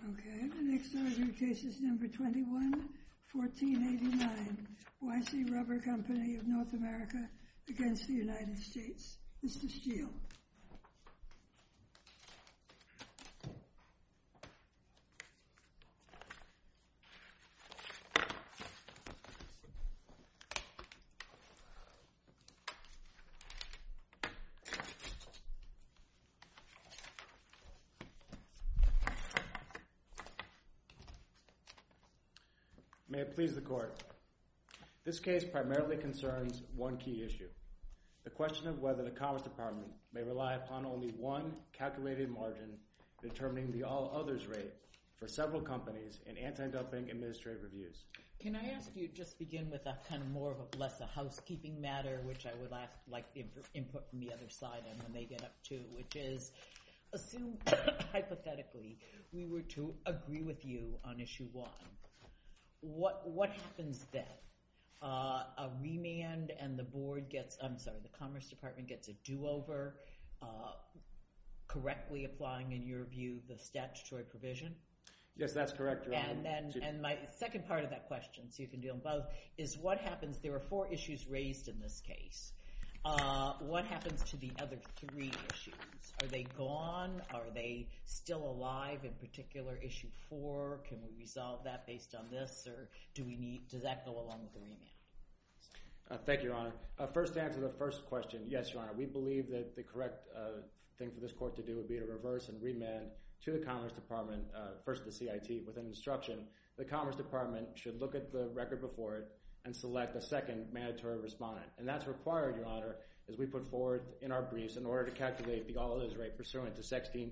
Okay, the next ordered case is number 21-1489, YC Rubber Company of North America against the United States. Mr. Steele. May it please the Court. This case primarily concerns one key issue, the question of whether the Commerce Department may rely upon only one calculated margin in determining the all others rate for several companies in anti-dumping administrative reviews. Can I ask you just begin with a kind of more of a less a housekeeping matter, which I would like the input from the other side on when they get up to, which is assume hypothetically we were to agree with you on issue one. What happens then? A remand and the Commerce Department gets a do-over, correctly applying, in your view, the statutory provision? Yes, that's correct, Your Honor. And my second part of that question, so you can deal with both, is what happens, there are 4 issues raised in this case. What happens to the other 3 issues? Are they gone? Are they still alive? In particular, issue 4, can we resolve that based on this, or does that go along with the remand? Thank you, Your Honor. First, to answer the first question, yes, Your Honor. We believe that the correct thing for this Court to do would be to reverse and remand to the Commerce Department, first the CIT, with an instruction. The Commerce Department should look at the record before it and select a second mandatory respondent. And that's required, Your Honor, as we put forward in our briefs in order to calculate the all others rate pursuant to Section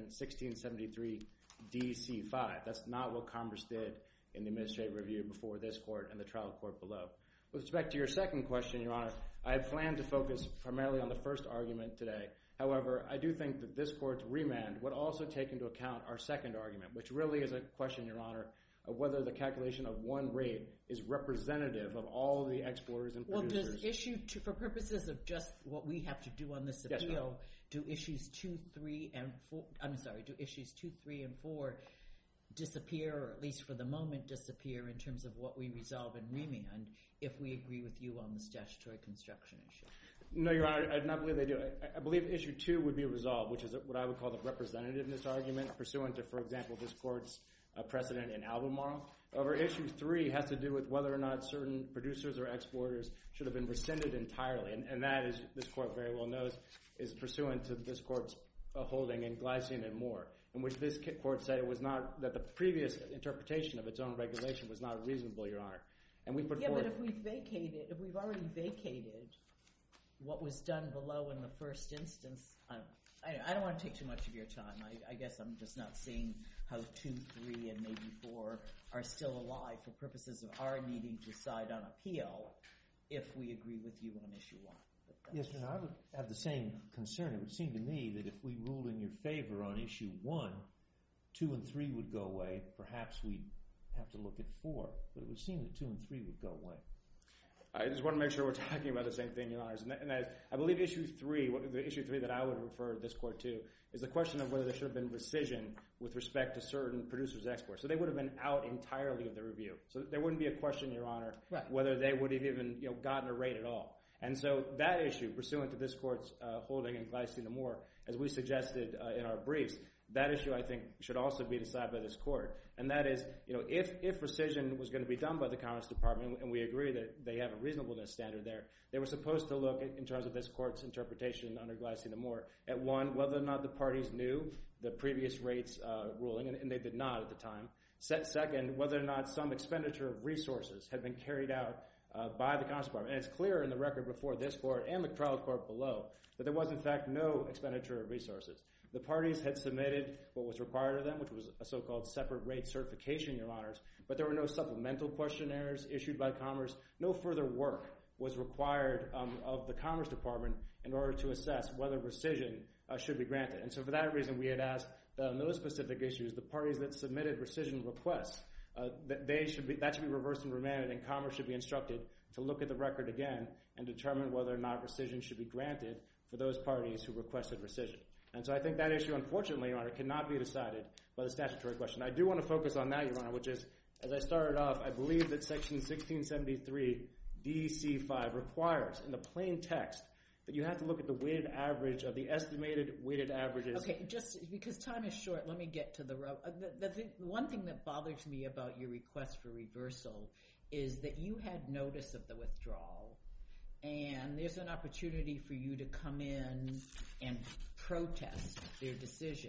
1673 DC5. That's not what Commerce did in the administrative review before this Court and the trial court below. With respect to your second question, Your Honor, I had planned to focus primarily on the first argument today. However, I do think that this Court's remand would also take into account our second argument, which really is a question, Your Honor, of whether the calculation of one rate is representative of all the exporters and producers. Well, does issue 2, for purposes of just what we have to do on this appeal, yes, do issues 2, 3, and 4 disappear, or at least for the moment disappear, in terms of what we resolve in remand if we agree with you on the statutory construction issue? No, Your Honor, I do not believe they do. I believe issue 2 would be resolved, which is what I would call the representativeness argument, pursuant to, for example, this Court's precedent in Albemarle. However, issue 3 has to do with whether or not certain producers or exporters should have been rescinded entirely. And that, as this Court very well knows, is pursuant to this Court's holding in Glycine and Moore, in which this Court said it was not, that the previous interpretation of its own regulation was not reasonable, Your Honor. And we put forward... but if we've already vacated what was done below in the first instance, I don't want to take too much of your time. I guess I'm just not seeing how 2, 3, and maybe 4 are still alive for purposes of our needing to decide on appeal if we agree with you on issue 1. Yes, and I would have the same concern. It would seem to me that if we ruled in your favor on issue 1, 2 and 3 would go away. Perhaps we'd have to look at 4. But it would seem that 2 and 3 would go away. I just want to make sure we're talking about the same thing, Your Honors. And I believe issue 3, the issue 3 that I would refer this Court to, is the question of whether there should have been rescission with respect to certain producers' exports. So they would have been out entirely of the review. So there wouldn't be a question, Your Honor, whether they would have even gotten a rate at all. And so that issue, pursuant to this Court's holding in Glycine and Moore, as we suggested in our briefs, that issue, I think, should also be decided by this Court. And that is, if rescission was going to be done by the Commerce Department, and we agree that they have a reasonableness standard there, they were supposed to look, in terms of this Court's interpretation under Glycine and Moore, at 1, whether or not the parties knew the previous rates ruling, and they did not at the time. Second, whether or not some expenditure of resources had been carried out by the Commerce Department. And it's clear in the record before this Court and the trial court below that there was, in fact, no expenditure of resources. The parties had submitted what was required of them, which was a so-called separate rate certification, Your Honors, but there were no supplemental questionnaires issued by Commerce. No further work was required of the Commerce Department in order to assess whether rescission should be granted. And so for that reason, we had asked that on those specific issues, the parties that submitted rescission requests, that should be reversed and remanded, and Commerce should be instructed to look at the record again and determine whether or not rescission should be granted for those parties who requested rescission. And so I think that issue, unfortunately, Your Honor, cannot be decided by the statutory question. I do want to focus on that, Your Honor, which is, as I started off, I believe that Section 1673 DC5 requires, in the plain text, that you have to look at the weighted average of the estimated weighted averages. Okay, just because time is short, let me get to the one thing that bothers me about your request for reversal is that you had notice of the withdrawal, and there's an opportunity for you to come in and protest their decision,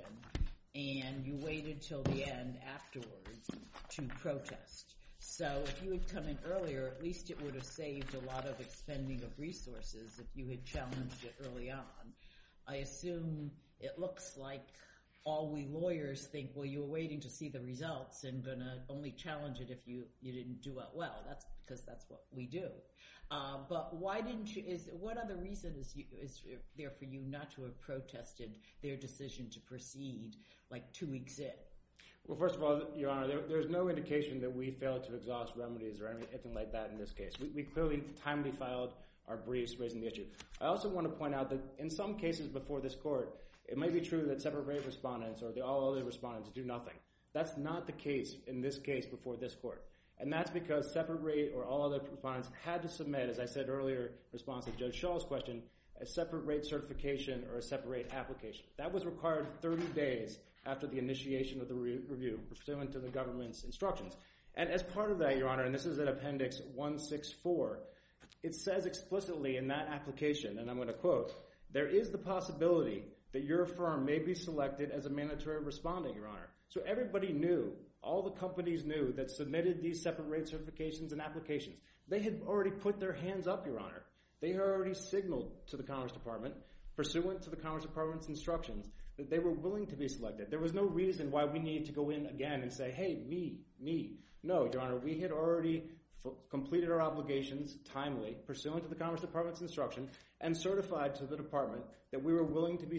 and you waited till the end afterwards to protest. So if you had come in earlier, at least it would have saved a lot of expending of resources if you had challenged it early on. I assume it looks like all we lawyers think, well, you were waiting to see the results and going to only challenge it if you didn't do it well. That's because that's what we do. But why didn't you, what other reason is there for you not to have protested their decision to proceed like 2 weeks in? Well, first of all, Your Honor, there's no indication that we failed to exhaust remedies or anything like that in this case. We clearly timely filed our briefs raising the issue. I also want to point out that in some cases before this court, it may be true that separate rate respondents or all other respondents do nothing. That's not the case in this case before this court. And that's because separate rate or all other respondents had to submit, as I said earlier in response to Judge Schall's question, a separate rate certification or a separate rate application. That was required 30 days after the initiation of the review, pursuant to the government's instructions. And as part of that, Your Honor, and this is in Appendix 164, it says explicitly in that application, and I'm going to quote, there is the possibility that your firm may be selected as a mandatory respondent, Your Honor. So everybody knew, all the companies knew that submitted these separate rate certifications and applications. They had already put their hands up, Your Honor. They had already signaled to the Commerce Department, pursuant to the Commerce Department's instructions, that they were willing to be selected. There was no reason why we needed to go in again and say, hey, me. No, Your Honor, we had already completed our obligations timely, pursuant to the Commerce Department's instruction, and certified to the department that we were willing to be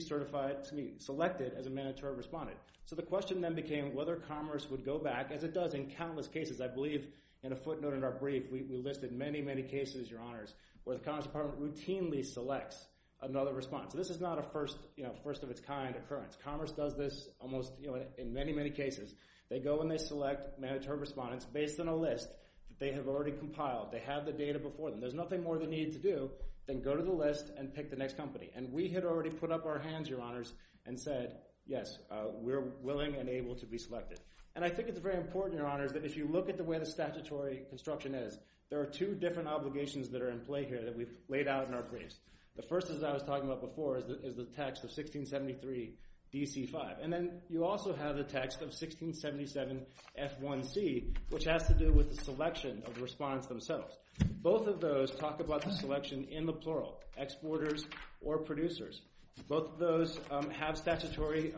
selected as a mandatory respondent. So the question then became whether Commerce would go back, as it does in countless cases. I believe in a footnote in our brief, we listed many, many cases, Your Honors, where the Commerce Department routinely selects another respondent. So this is not a first of its kind occurrence. Commerce does this almost, in many, many cases. They go and they select mandatory respondents based on a list that they have already compiled. They have the data before them. There's nothing more they need to do than go to the list and pick the next company. And we had already put up our hands, Your Honors, and said, yes, we're willing and able to be selected. And I think it's very important, Your Honors, that if you look at the way the statutory construction is, there are two different obligations that are in play here that we've laid out in our briefs. The first, as I was talking about before, is the text of 1673 DC5. And then you also have the text of 1677 F1C, which has to do with the selection of the respondents themselves. Both of those talk about the selection in the plural, exporters or producers. Both of those have statutory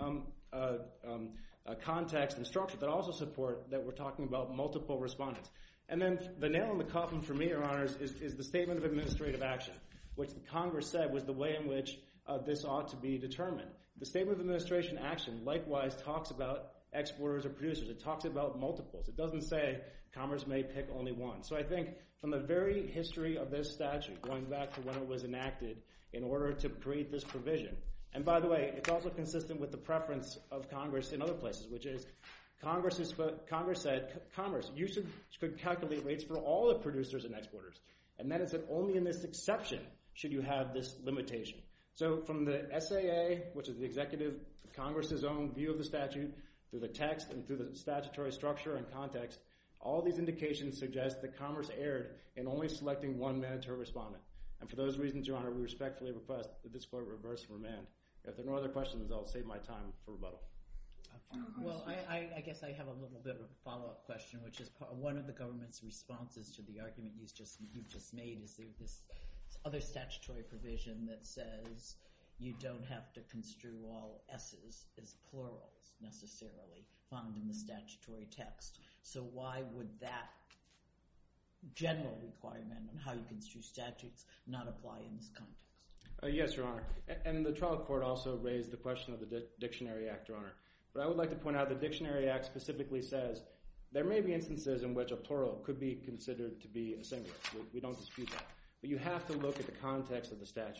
context and structure that also support that we're talking about multiple respondents. And then the nail in the coffin for me, Your Honors, is the statement of administrative action, which the Congress said was the way in which this ought to be determined. The statement of administration action likewise talks about exporters or producers. It talks about multiples. It doesn't say Commerce may pick only one. So I think from the very history of this statute, going back to when it was enacted in order to create this provision, and by the way, it's also consistent with the preference of Congress in other places, which is Congress said, Commerce, you could calculate rates for all the producers and exporters. And then it said only in this exception should you have this limitation. So from the SAA, which is the executive, Congress's own view of the statute, through the text and through the statutory structure and context, all these indications suggest that Commerce erred in only selecting one mandatory respondent. And for those reasons, Your Honor, we respectfully request that this court reverse and remand. If there are no other questions, I'll save my time for rebuttal. Well, I guess I have a little bit of a follow-up question, which is one of the government's responses to the argument you've just made is there's this other statutory provision that says you don't have to construe all S's as plurals necessarily found in the statutory text. So why would that general requirement on how you construe statutes not apply in this context? Yes, Your Honor. And the trial court also raised the question of the Dictionary Act, Your Honor. But I would like to point out the Dictionary Act specifically says there may be instances in which a plural could be considered to be a singular. We don't dispute that. But you have to look at the context of the statute.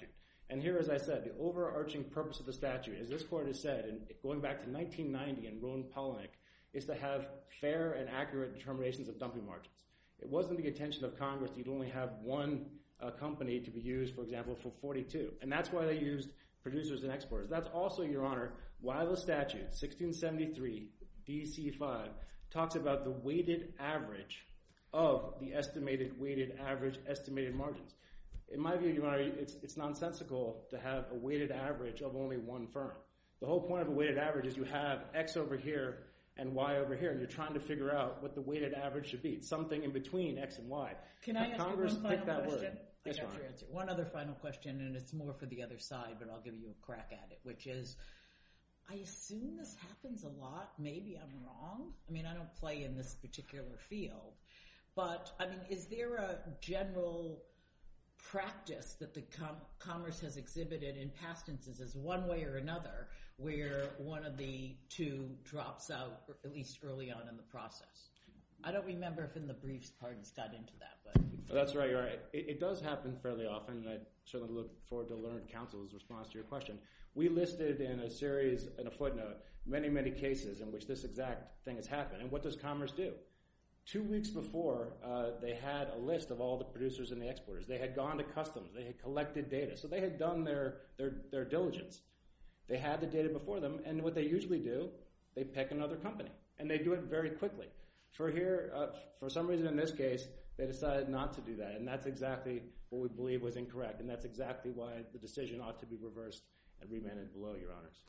And here, as I said, the overarching purpose of the statute, as this court has said, and going back to 1990 in Rowan Polinick, is to have fair and accurate determinations of dumping margins. It wasn't the intention of Congress that you'd only have one company to be used, for example, for 42. And that's why they used producers and exporters. That's also, Your Honor, why the statute, 1673 DC5, talks about the weighted average of the estimated weighted average estimated margins. In my view, Your Honor, it's nonsensical to have a weighted average of only one firm. The whole point of a weighted average is you have X over here and Y over here, and you're trying to figure out what the weighted average should be. It's something in between X and Y. Can I ask Congress you one final that question? Word. I Yes, got Your Honor. your answer. One other final question, and it's more for the other side, but I'll give you a crack at it, which is, I assume this happens a lot. Maybe I'm wrong. I mean, I don't play in this particular field. But, I mean, is there a general practice that the Commerce has exhibited in past instances, one way or another, where one of the two drops out, or at least early on in the process? I don't remember if in the briefs parties got into that, but... That's right, you're right. It does happen fairly often, and I certainly look forward to learned counsel's response to your question. We listed in a series, in a footnote, many, many cases in which this exact thing has happened. And what does Commerce do? 2 weeks before, they had a list of all the producers and the exporters. They had gone to customs. They had collected data. So they had done their diligence. They had the data before them, and what they usually do, they pick another company. And they do it very quickly. For some reason in this case, they decided not to do that, and that's exactly what we believe was incorrect, and that's exactly why the decision ought to be reversed and remanded below, Your Honors.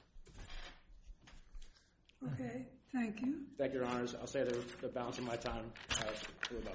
Okay, thank you. Thank you, Your Honors. I'll say the balance of my time to rebut.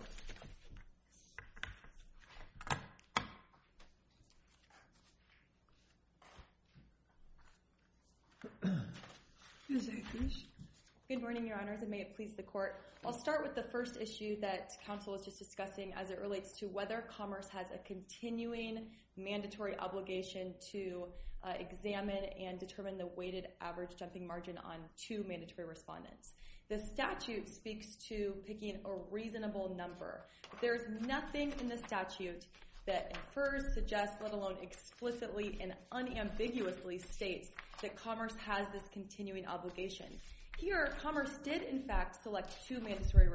Ms. Akers. Good morning, Your Honors, and may it please the Court. I'll start with the first issue that counsel was just discussing as it relates to whether Commerce has a continuing mandatory obligation to examine and determine the weighted average dumping margin on two mandatory respondents. The statute speaks to picking a reasonable number. But there's nothing in the statute that infers, suggests, let alone explicitly and unambiguously states that Commerce has this continuing obligation. Here, Commerce did, in fact, select two mandatory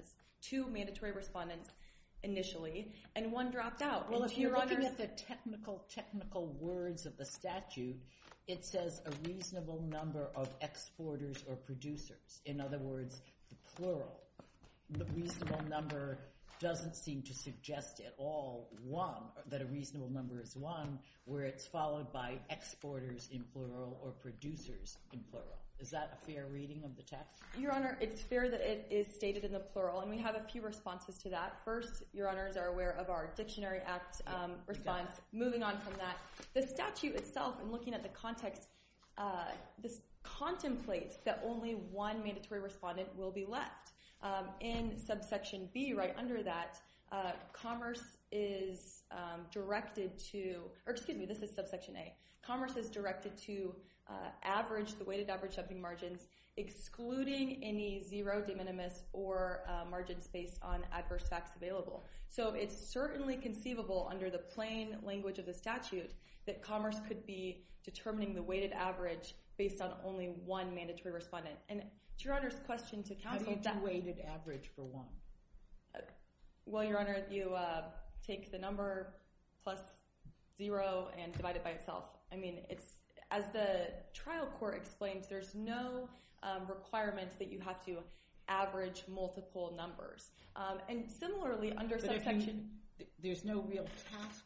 respondents initially, and one dropped out. Well, and if you're looking at the technical words of the statute, it says a reasonable number of exporters or producers. In other words, the plural. The reasonable number doesn't seem to suggest at all that a reasonable number is one, where it's followed by exporters in plural or producers in plural. Is that a fair reading of the text? Your Honor, it's fair that it is stated in the plural, and we have a few responses to that. First, Your Honors are aware of our Dictionary Act response. Moving on from that, the statute itself, and looking at the context, this contemplates that only one mandatory respondent will be left. In subsection B, right under that, Commerce is directed to, or excuse me, this is subsection A. Commerce is directed to average the weighted average dumping margins, excluding any zero, de minimis, or margins based on adverse facts available. So it's certainly conceivable under the plain language of the statute that Commerce could be determining the weighted average based on only one mandatory respondent. And to Your Honor's question to counsel, how do you do weighted average for one? Well, Your Honor, you take the number plus 0 and divide it by itself. I mean, it's, as the trial court explained, there's no requirement that you have to average multiple numbers. And similarly, under subsection... There's no real task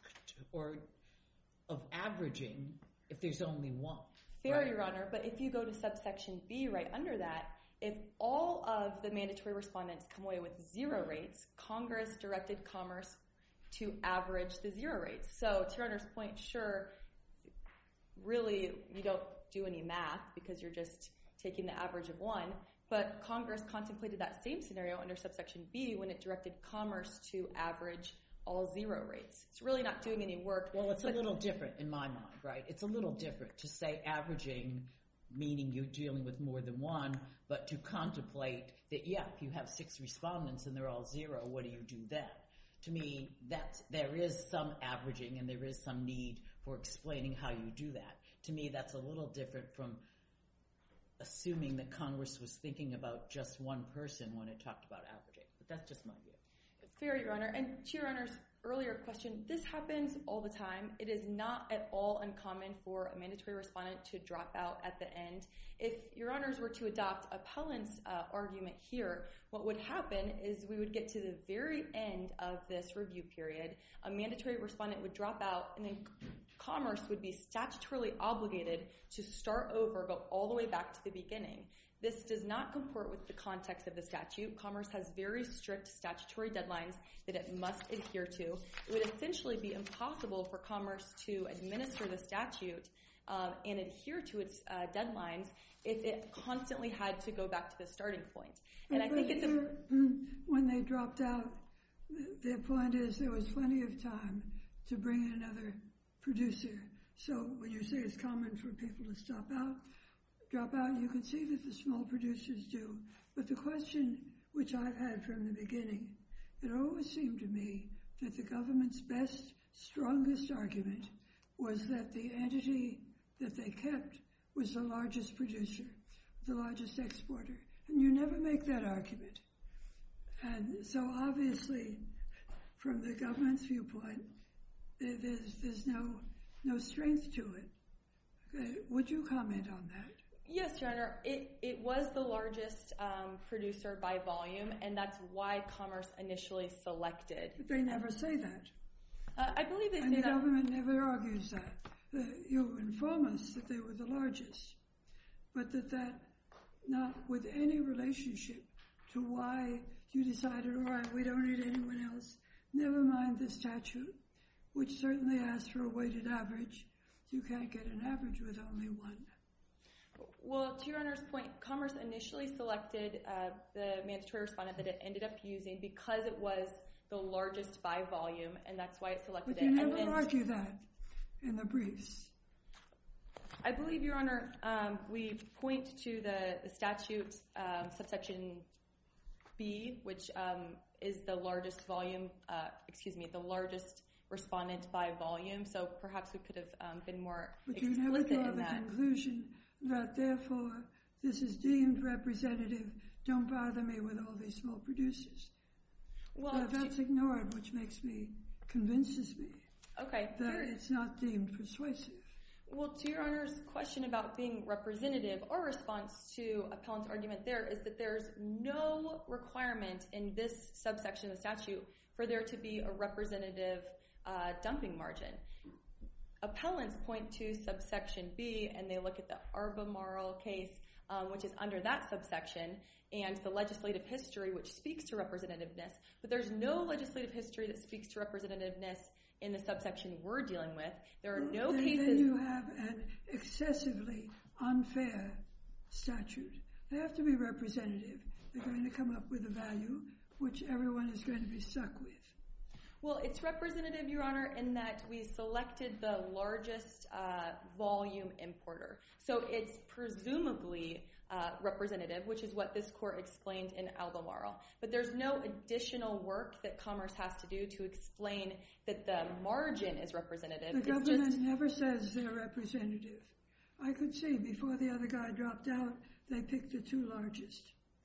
of averaging if there's only one. Fair, right? Your Honor, but if you go to subsection B right under that, if all of the mandatory respondents come away with 0 rates, Congress directed Commerce to average the 0 rates. So to Your Honor's point, sure, really you don't do any math because you're just taking the average of 1, but Congress contemplated that same scenario under subsection B when it directed Commerce to average all 0 rates. It's really not doing any work. Well, it's a little different in my mind, right? It's a little different to say averaging, meaning you're dealing with more than one, but to contemplate that, yeah, if you have 6 respondents and they're all 0, what do you do then? To me, there is some averaging and there is some need for explaining how you do that. To me, that's a little different from assuming that Congress was thinking about just one person when it talked about averaging. But that's just my view. Fair, Your Honor. And to Your Honor's earlier question, this happens all the time. It is not at all uncommon for a mandatory respondent to drop out at the end. If Your Honors were to adopt appellant's argument here, what would happen is we would get to the very end of this review period, a mandatory respondent would drop out, and then Commerce would be statutorily obligated to start over, go all the way back to the beginning. This does not comport with the context of the statute. Commerce has very strict statutory deadlines that it must adhere to. It would essentially be impossible for Commerce to administer the statute and adhere to its deadlines if it constantly had to go back to the starting point. And I think it's when they dropped out, their point is there was plenty of time to bring in another producer. So when you say it's common for people to drop out, you can see that the small producers do. But the question which I've had from the beginning, it always seemed to me that the government's best, strongest argument was that the entity that they kept was the largest producer, the largest exporter. And you never make that argument. And so obviously, from the government's viewpoint, there's no strength to it. Okay. Would you comment on that? Yes, Your Honor. It was the largest producer by volume, and that's why Commerce initially selected. But they never say that. I believe they say and the that. government never argues that. You inform us that they were the largest, but that not with any relationship to why you decided, all right, we don't need anyone else. Never mind the statute, which certainly asks for a weighted average. You can't get an average with only one. Well, to Your Honor's point, Commerce initially selected the mandatory respondent that it ended up using because it was the largest by volume, and that's why it selected But you it. never argue that in the briefs. I believe, Your Honor, we point to the statute subsection B, which is the largest volume, the largest respondent by volume. So perhaps we could have been more explicit in that. But you never draw the conclusion that therefore this is deemed representative. Don't bother me with all these small producers. Well, that's ignored, which convinces me that it's not deemed persuasive. Well, to Your Honor's question about being representative, our response to appellant's argument there is that there's no requirement in this subsection of the statute for there to be a representative dumping margin. Appellants point to subsection B, and they look at the Albemarle case, which is under that subsection, and the legislative history, which speaks to representativeness. But there's no legislative history that speaks to representativeness in the subsection we're dealing with. There are no cases. Then you have an excessively unfair statute. They have to be representative. They're going to come up with a value which everyone is going to be stuck with. Well, it's representative, Your Honor, in that we selected the largest volume importer. So it's presumably representative, which is what this court explained in Albemarle. But there's no additional work that Commerce has to do to explain that the margin is representative. The government never says they're representative. I could see before the other guy dropped out, they picked the two largest.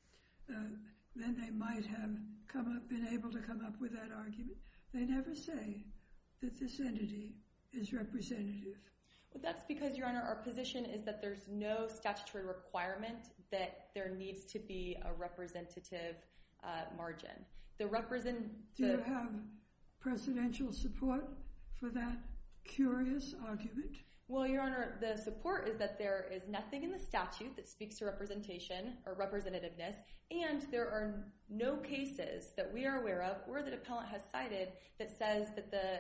Then they might have been able to come up with that argument. They never say that this entity is representative. Well, that's because, Your Honor, our position is that there's no statutory requirement that there needs to be a representative margin. Do you have presidential support for that curious argument? Well, Your Honor, the support is that there is nothing in the statute that speaks to representation or representativeness, and there are no cases that we are aware of or that appellant has cited that says that the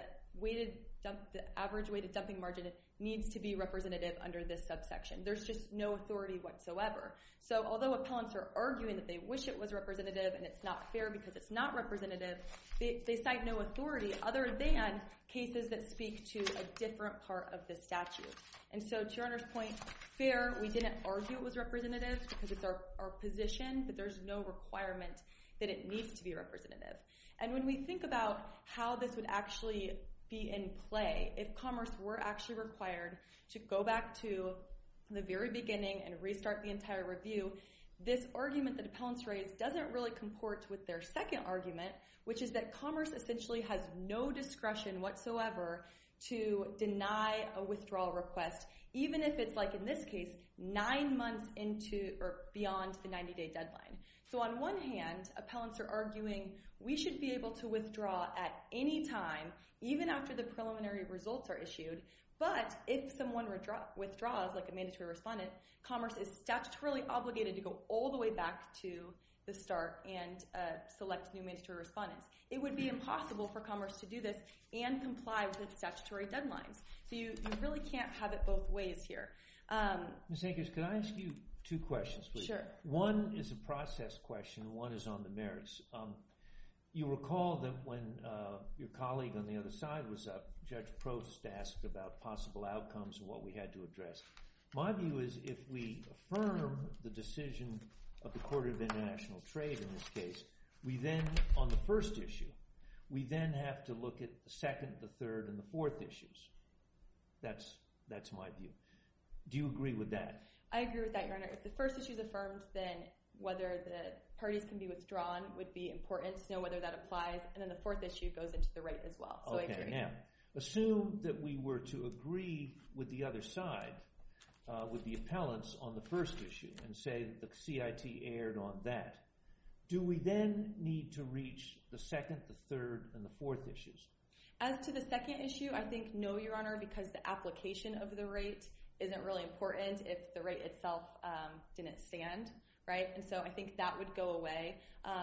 average weighted dumping margin needs to be representative under this subsection. There's just no authority whatsoever. So although appellants are arguing that they wish it was representative and it's not fair because it's not representative, they cite no authority other than cases that speak to a different part of the statute. And so to Your Honor's point, fair, we didn't argue it was representative because it's our position that there's no requirement that it needs to be representative. And when we think about how this would actually be in play if Commerce were actually required to go back to the very beginning and restart the entire review. This argument that appellants raised doesn't really comport with their second argument, which is that Commerce essentially has no discretion whatsoever to deny a withdrawal request, even if it's, like in this case, 9 months into or beyond the 90-day deadline. So on one hand, appellants are arguing we should be able to withdraw at any time, even after the preliminary results are issued. But if someone withdraws, like a mandatory respondent, Commerce is statutorily obligated to go all the way back to the start and select new mandatory respondents. It would be impossible for Commerce to do this and comply with its statutory deadlines. So you really can't have it both ways here. Ms. Akers, could I ask you two questions, please? Sure. One is a process question, one is on the merits. You recall that when your colleague on the other side was up, Judge Prost asked about possible outcomes and what we had to address. My view is if we affirm the decision of the Court of International Trade in this case, we then, on the first issue, we then have to look at the second, the third, and the fourth issues. That's my view. Do you agree with that? I agree with that, Your Honor. If the first issue is affirmed, then whether the parties can be withdrawn would be important to know whether that applies, and then the fourth issue goes into the rate as well. So okay, I agree. Now, assume that we were to agree with the other side, with the appellants on the first issue, and say that the CIT erred on that. Do we then need to reach the second, the third, and the fourth issues? As to the second issue, I think no, Your Honor, because the application of the rate isn't really important if the rate itself didn't stand, right? And so I think that would go away.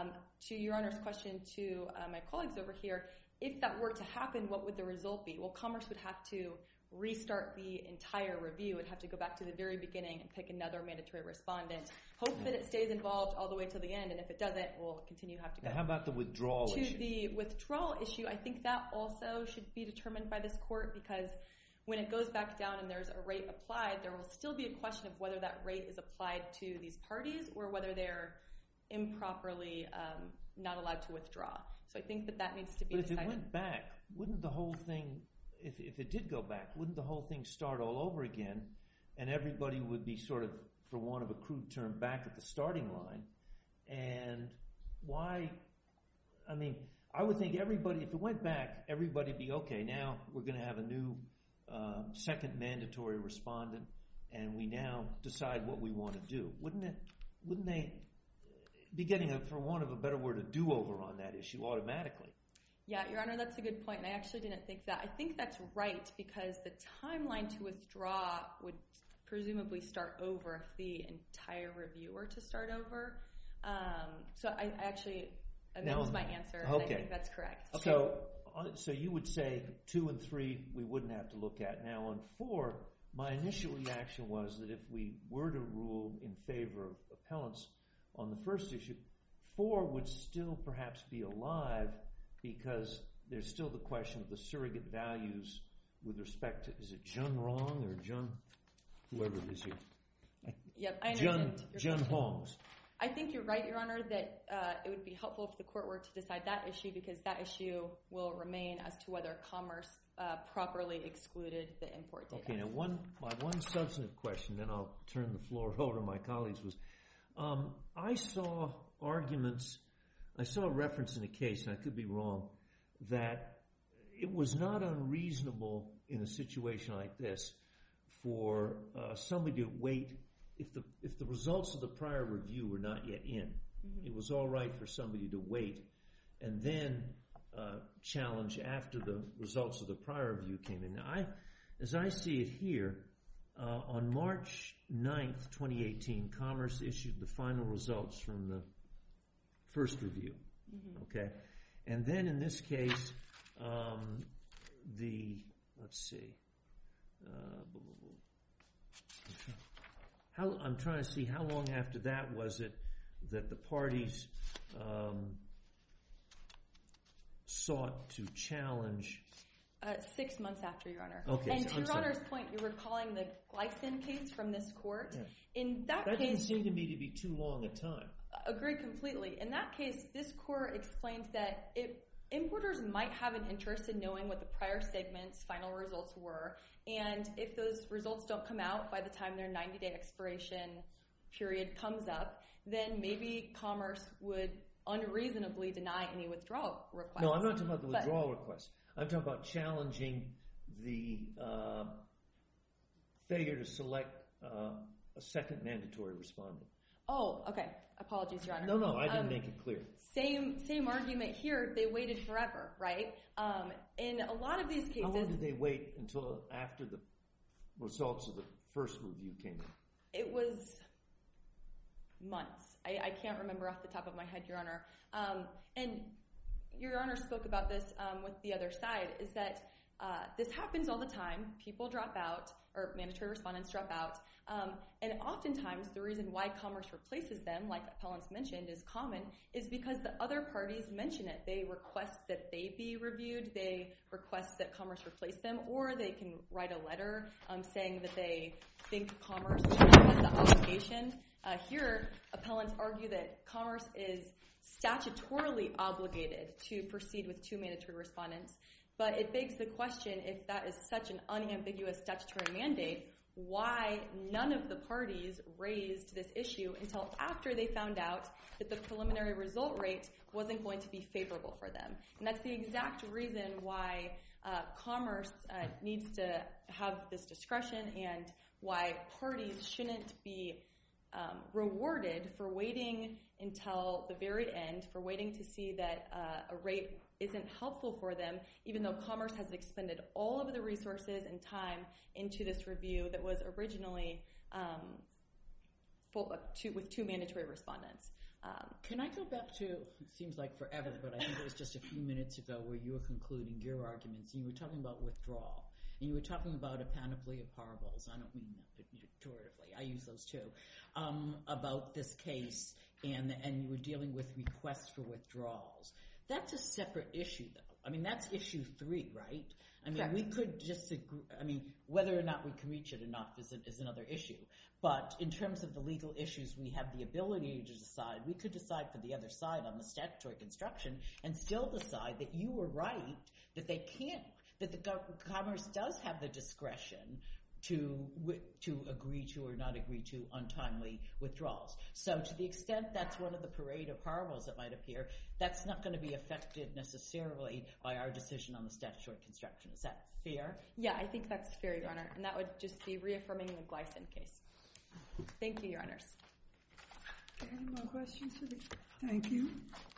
To Your Honor's question to my colleagues over here, if that were to happen, what would the result be? Well, Commerce would have to restart the entire review. It would have to go back to the very beginning and pick another mandatory respondent. Hope that it stays involved all the way to the end, and if it doesn't, we'll continue to have to go. Now, how about the withdrawal issue? To the withdrawal issue, I think that also should be determined by this court, because when it goes back down and there's a rate applied, there will still be a question of whether that rate is applied to these parties or whether they're improperly not allowed to withdraw. So I think that needs to be decided. But if it went back, wouldn't the whole thing, if it did go back, wouldn't the whole thing start all over again, and everybody would be sort of, for want of a crude term, back at the starting line? And why, I mean, I would think everybody, if it went back, everybody would be, okay, now we're going to have a new second mandatory respondent, and we now decide what we want to do. Wouldn't they be getting, for want of a better word, a do-over on that issue automatically? Yeah, Your Honor, that's a good point, and I actually didn't think that. I think that's right, because the timeline to withdraw would presumably start over if the entire review were to start over. So I actually, that was my answer, and I think that's correct. Okay. So you would say 2 and 3 we wouldn't have to look at. Now on 4, my initial reaction was that if we were to rule in favor of appellants on the first issue, 4 would still perhaps be alive, because there's still the question of the surrogate values with respect to, is it Jun Rong or Jun, whoever it is here? Yep, I understand. Jun Hongs. I think you're right, Your Honor, that it would be helpful if the court were to decide that issue, because that issue will remain as to whether Commerce properly excluded the import data. Okay, now my one substantive question, then I'll turn the floor over to my colleagues, was I saw a reference in a case, and I could be wrong, that it was not unreasonable in a situation like this for somebody to wait if the results of the prior review were not yet in. Mm-hmm. It was all right for somebody to wait and then challenge after the results of the prior review came in. Now, as I see it here, on March 9th, 2018, Commerce issued the final results from the first review. Mm-hmm. Okay, and then in this case, I'm trying to see how long after that was it that the parties sought to challenge. 6 months after, Your Honor. Okay, and to Your Honor's point, you're recalling the Glycin case from this court. Yeah. In that case, didn't seem to me to be too long a time. Agree completely. In that case, this court explained that it importers might have an interest in knowing what the prior segment's final results were, and if those results don't come out by the time their 90-day expiration period comes up, then maybe Commerce would unreasonably deny any withdrawal request. No, I'm not talking about the withdrawal request. I'm talking about challenging the failure to select a second mandatory respondent. Oh, okay. Apologies, Your Honor. No, I didn't make it clear. Same argument here. They waited forever, right? In a lot of these cases... How long did they wait until after the results of the first review came in? It was months. I can't remember off the top of my head, Your Honor. And Your Honor spoke about this with the other side, is that this happens all the time. People drop out, or mandatory respondents drop out. And oftentimes, the reason why Commerce replaces them, like appellants mentioned, is common, is because the other parties mention it. They request that they be reviewed. They request that Commerce replace them, or they can write a letter saying that they think Commerce has the obligation. Here, appellants argue that Commerce is statutorily obligated to proceed with 2 mandatory respondents. But it begs the question, if that is such an unambiguous statutory mandate, why none of the parties raised this issue until after they found out that the preliminary result rate wasn't going to be favorable for them. And that's the exact reason why Commerce needs to have this discretion, and why parties shouldn't be rewarded for waiting until the very end, for waiting to see that a rate isn't helpful for them, even though Commerce has expended all of the resources and time into this review that was originally with 2 mandatory respondents. Can I go back to, it seems like forever, but I think it was just a few minutes ago where you were concluding your arguments, and you were talking about withdrawal, and you were talking about a panoply of horribles. I don't mean that pejoratively. I use those too. About this case, and you were dealing with requests for withdrawals. That's a separate issue, though. I mean, that's issue 3, right? I mean, we could disagree. I mean, whether or not we can reach it enough is another issue. But in terms of the legal issues we have the ability to decide, we could decide for the other side on the statutory construction and still decide that you were right, that they can't, that the Commerce does have the discretion to agree to or not agree to untimely withdrawals. So to the extent that's one of the parade of horribles that might appear, that's not going to be affected necessarily by our decision on the statutory construction. Is that fair? Yeah, I think that's fair, Your Honor. And that would just be reaffirming the Glycine case. Thank you, Your Honors. Any more questions? Thank you.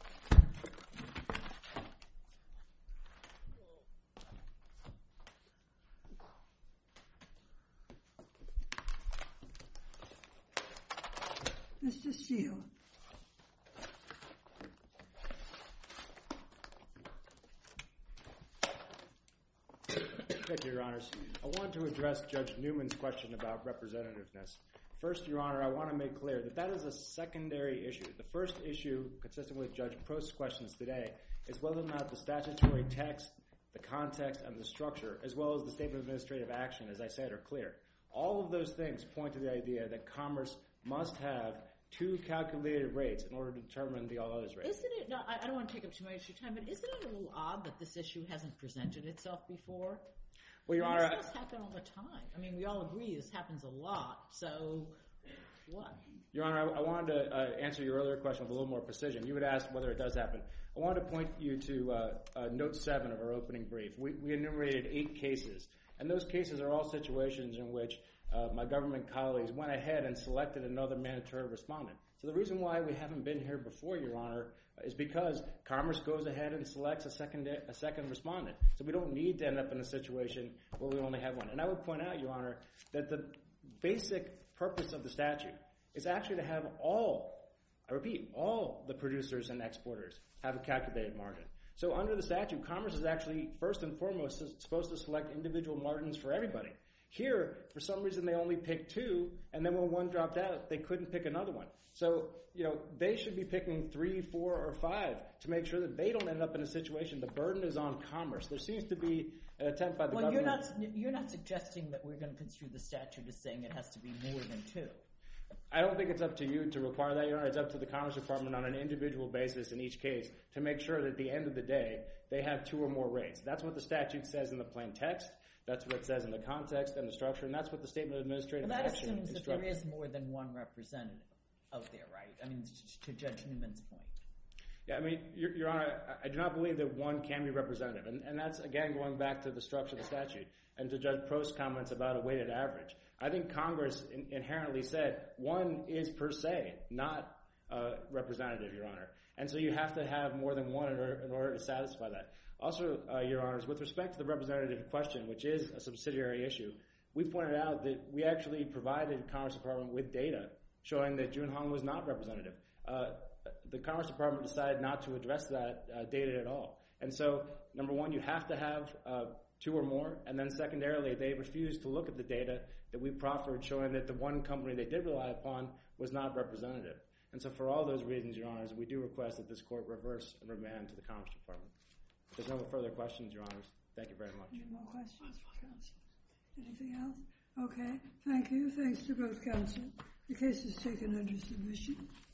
Mr. Steele. Thank you, Your Honors. I wanted to address Judge Newman's question about representativeness. First, Your Honor, I want to make clear that that is a secondary issue. The first issue, consistent with Judge Prost's questions today, is whether or not the statutory text, the context, and the structure, as well as the statement of administrative action, as I said, are clear. All of those things point to the idea that Commerce must have 2 calculated rates in order to determine the all others rate. Isn't it, no, I don't want to take up too much of your time, but isn't it a little odd that this issue hasn't presented itself before? Well, Your Honor, this does happen all the time. I mean, we all agree this happens a lot, so what? Your Honor, I wanted to answer your earlier question with a little more precision. You had asked whether it does happen. I wanted to point you to note 7 of our opening brief. We enumerated 8 cases, and those cases are all situations in which my government colleagues went ahead and selected another mandatory respondent. So the reason why we haven't been here before, Your Honor, is because Commerce goes ahead and selects a second respondent. So we don't need to end up in a situation where we only have one. And I would point out, Your Honor, that the basic purpose of the statute is actually to have all the producers and exporters have a calculated margin. So under the statute, Commerce is actually, first and foremost, supposed to select individual margins for everybody. Here, for some reason, they only picked 2, and then when one dropped out, they couldn't pick another one. So, they should be picking 3, 4, or 5 to make sure that they don't end up in a situation. The burden is on Commerce. There seems to be an attempt by the government. You're not suggesting that we're going to construe the statute as saying it has to be more than 2. I don't think it's up to you to require that, Your Honor. It's up to the Commerce Department on an individual basis in each case to make sure that at the end of the day, they have 2 or more rates. That's what the statute says in the plain text. That's what it says in the context and the structure, and that's what the Statement of Administrative That Action assumes that instructs. there is more than one representative out there, right? I mean, to Judge Newman's point. Yeah, I mean, Your Honor, I do not believe that one can be representative. And that's, again, going back to the structure of the statute and to Judge Prost's comments about a weighted average. I think Congress inherently said one is per se not representative, Your Honor. And so you have to have more than one in order to satisfy that. Also, Your Honors, with respect to the representative question, which is a subsidiary issue, we pointed out that we actually provided Commerce Department with data showing that Junhong was not representative. The Commerce Department decided not to address that data at all. And so, number one, you have to have 2 or more, and then secondarily, they refused to look at the data that we proffered showing that the one company they did rely upon was not representative. And so for all those reasons, Your Honors, we do request that this Court reverse and remand to the Commerce Department. If there's no further questions, Your Honors, thank you very much. Any more questions, counsel? Anything else? Okay, thank you. Thanks to both counsel. The case is taken under submission.